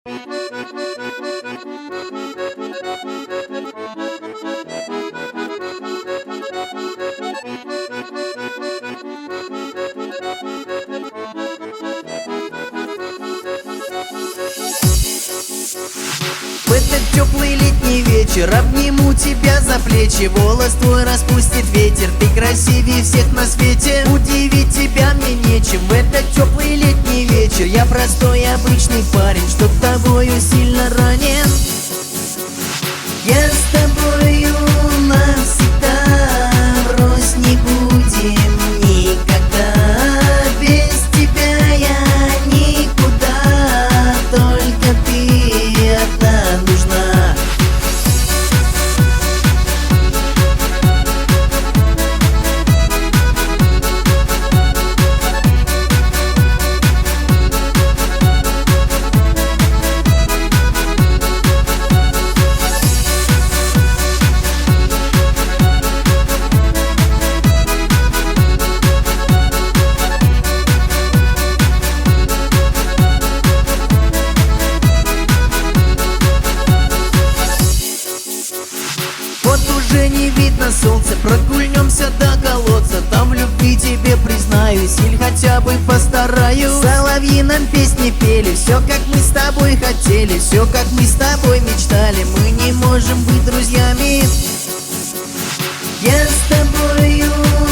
В этот теплый летний вечер обниму тебя за плечи, волос твой распустит ветер, ты красивее всех на свете. Удивить тебя мне нечем. В этот теплый летний вечер я простой обычный парень, что тобою сильно ранен. Я с тобою навсегда, брось, не будем никогда. Без тебя я никуда, только ты одна нужна. Вот уже не видно солнца, прогульнемся до колодца. Там в любви тебе признаюсь, или хотя бы постараюсь. Соловьи нам песни пели, все как мы с тобой хотели, все как мы с тобой мечтали. Мы не можем быть друзьями. Я с тобою